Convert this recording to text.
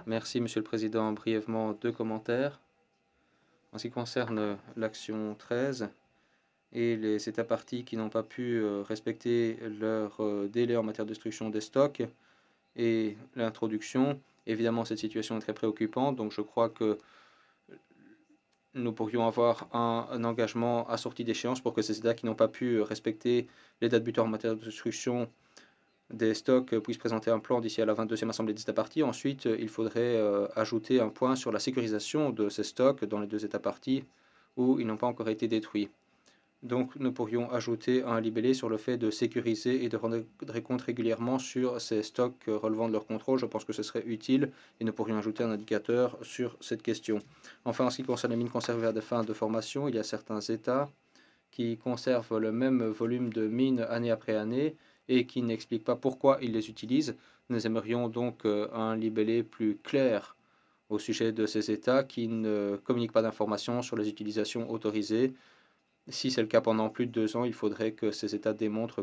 Merci, Monsieur le Président. Brièvement, deux commentaires. En ce qui concerne l'action 13 et les États parties qui n'ont pas pu respecter leur délai en matière de destruction des stocks et l'introduction, évidemment, cette situation est très préoccupante. Donc, je crois que nous pourrions avoir un engagement assorti d'échéances pour que ces États qui n'ont pas pu respecter les dates butoirs en matière de destruction des stocks puissent présenter un plan d'ici à la 22e Assemblée des États parties. Ensuite, il faudrait ajouter un point sur la sécurisation de ces stocks dans les deux États parties où ils n'ont pas encore été détruits. Donc, nous pourrions ajouter un libellé sur le fait de sécuriser et de rendre compte régulièrement sur ces stocks relevant de leur contrôle. Je pense que ce serait utile et nous pourrions ajouter un indicateur sur cette question. Enfin, en ce qui concerne les mines conservées à des fins de formation, il y a certains États qui conservent le même volume de mines année après année et qui n'expliquent pas pourquoi ils les utilisent. Nous aimerions donc un libellé plus clair au sujet de ces États qui ne communiquent pas d'informations sur les utilisations autorisées. Si c'est le cas pendant plus de 2 ans, il faudrait que ces États démontrent